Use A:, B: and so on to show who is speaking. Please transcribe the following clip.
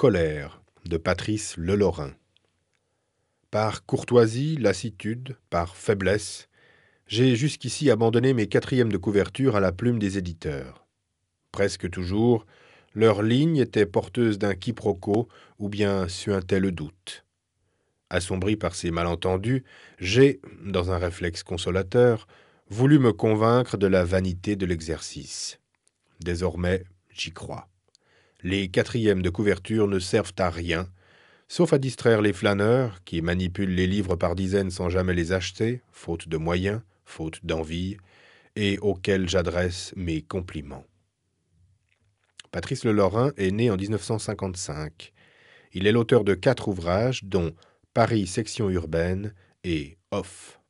A: Colère de Patrice Lelorrain. Par courtoisie, lassitude, par faiblesse, j'ai jusqu'ici abandonné mes quatrièmes de couverture à la plume des éditeurs. Presque toujours, leurs lignes étaient porteuses d'un quiproquo ou bien suintaient le doute. Assombri par ces malentendus, j'ai, dans un réflexe consolateur, voulu me convaincre de la vanité de l'exercice. Désormais, j'y crois. Les quatrièmes de couverture ne servent à rien, sauf à distraire les flâneurs qui manipulent les livres par dizaines sans jamais les acheter, faute de moyens, faute d'envie, et auxquels j'adresse mes compliments. Patrice Lelorrain est né en 1955. Il est l'auteur de 4 ouvrages, dont Paris, section urbaine et Off.